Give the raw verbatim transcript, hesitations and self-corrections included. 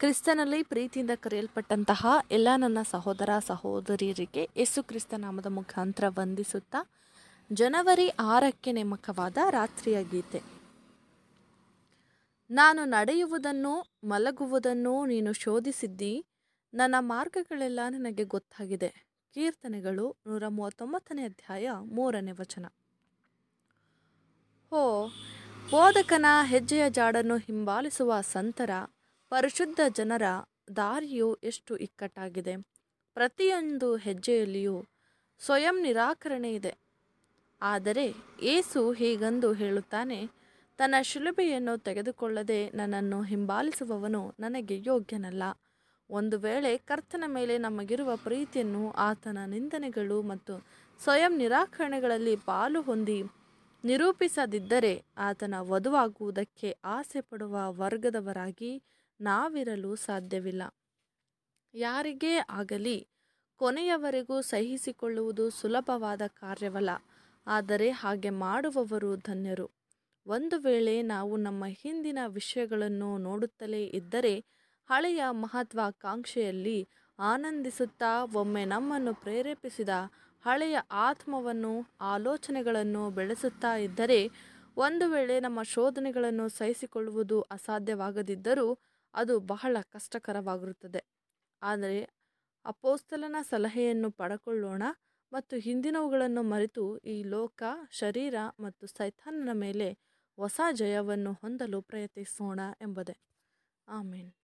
ಕ್ರಿಸ್ತನಲ್ಲಿ ಪ್ರೀತಿಯಿಂದ ಕರೆಯಲ್ಪಟ್ಟಂತಹ ಎಲ್ಲ ನನ್ನ ಸಹೋದರ ಸಹೋದರಿಯರಿಗೆ ಯೇಸು ಕ್ರಿಸ್ತ ನಾಮದ ಮುಖಾಂತರ ವಂದಿಸುತ್ತಾ ಜನವರಿ ಆರಕ್ಕೆ ನೇಮಕವಾದ ರಾತ್ರಿಯ ಗೀತೆ. ನಾನು ನಡೆಯುವುದನ್ನು ಮಲಗುವುದನ್ನು ನೀನು ಶೋಧಿಸಿದ್ದಿ, ನನ್ನ ಮಾರ್ಗಗಳೆಲ್ಲ ನನಗೆ ಗೊತ್ತಾಗಿದೆ. ಕೀರ್ತನೆಗಳು ನೂರ ಮೂವತ್ತೊಂಬತ್ತನೇ ಅಧ್ಯಾಯ ಮೂರನೇ ವಚನ. ಓ ಬೋಧಕನ ಹೆಜ್ಜೆಯ ಜಾಡನ್ನು ಹಿಂಬಾಲಿಸುವ ಸಂತರ, ಪರಿಶುದ್ಧ ಜನರ ದಾರಿಯು ಎಷ್ಟು ಇಕ್ಕಟ್ಟಾಗಿದೆ. ಪ್ರತಿಯೊಂದು ಹೆಜ್ಜೆಯಲ್ಲಿಯೂ ಸ್ವಯಂ ನಿರಾಕರಣೆ ಇದೆ. ಆದರೆ ಯೇಸು ಹೀಗಂದು ಹೇಳುತ್ತಾನೆ, ತನ್ನ ಶಿಲುಬೆಯನ್ನು ತೆಗೆದುಕೊಳ್ಳದೆ ನನ್ನನ್ನು ಹಿಂಬಾಲಿಸುವವನು ನನಗೆ ಯೋಗ್ಯನಲ್ಲ. ಒಂದು ವೇಳೆ ಕರ್ತನ ಮೇಲೆ ನಮಗಿರುವ ಪ್ರೀತಿಯನ್ನು ಆತನ ನಿಂದನೆಗಳು ಮತ್ತು ಸ್ವಯಂ ನಿರಾಕರಣೆಗಳಲ್ಲಿ ಪಾಲು ಹೊಂದಿ ನಿರೂಪಿಸದಿದ್ದರೆ ಆತನ ವಧುವಾಗುವುದಕ್ಕೆ ಆಸೆ ಪಡುವ ವರ್ಗದವರಾಗಿ ನಾವಿರಲು ಸಾಧ್ಯವಿಲ್ಲ. ಯಾರಿಗೇ ಆಗಲಿ ಕೊನೆಯವರೆಗೂ ಸಹಿಸಿಕೊಳ್ಳುವುದು ಸುಲಭವಾದ ಕಾರ್ಯವಲ್ಲ, ಆದರೆ ಹಾಗೆ ಮಾಡುವವರು ಧನ್ಯರು. ಒಂದು ವೇಳೆ ನಾವು ನಮ್ಮ ಹಿಂದಿನ ವಿಷಯಗಳನ್ನು ನೋಡುತ್ತಲೇ ಇದ್ದರೆ ಹಳೆಯ ಮಹತ್ವಾಕಾಂಕ್ಷೆಯಲ್ಲಿ ಆನಂದಿಸುತ್ತಾ ಒಮ್ಮೆ ನಮ್ಮನ್ನು ಪ್ರೇರೇಪಿಸಿದ ಹಳೆಯ ಆತ್ಮವನ್ನು ಆಲೋಚನೆಗಳನ್ನು ಬೆಳೆಸುತ್ತಾ ಇದ್ದರೆ ಒಂದು ವೇಳೆ ನಮ್ಮ ಶೋಧನೆಗಳನ್ನು ಸಹಿಸಿಕೊಳ್ಳುವುದು ಅಸಾಧ್ಯವಾಗದಿದ್ದರೂ ಅದು ಬಹಳ ಕಷ್ಟಕರವಾಗಿರುತ್ತದೆ. ಆದರೆ ಅಪೊಸ್ತಲನ ಸಲಹೆಯನ್ನು ಪಡೆದುಕೊಳ್ಳೋಣ ಮತ್ತು ಹಿಂದಿನವುಗಳನ್ನು ಮರೆತು ಈ ಲೋಕ, ಶರೀರ ಮತ್ತು ಸೈತಾನನ ಮೇಲೆ ಹೊಸ ಜಯವನ್ನು ಹೊಂದಲು ಪ್ರಯತ್ನಿಸೋಣ ಎಂಬುದೇ. ಆಮೇನ್.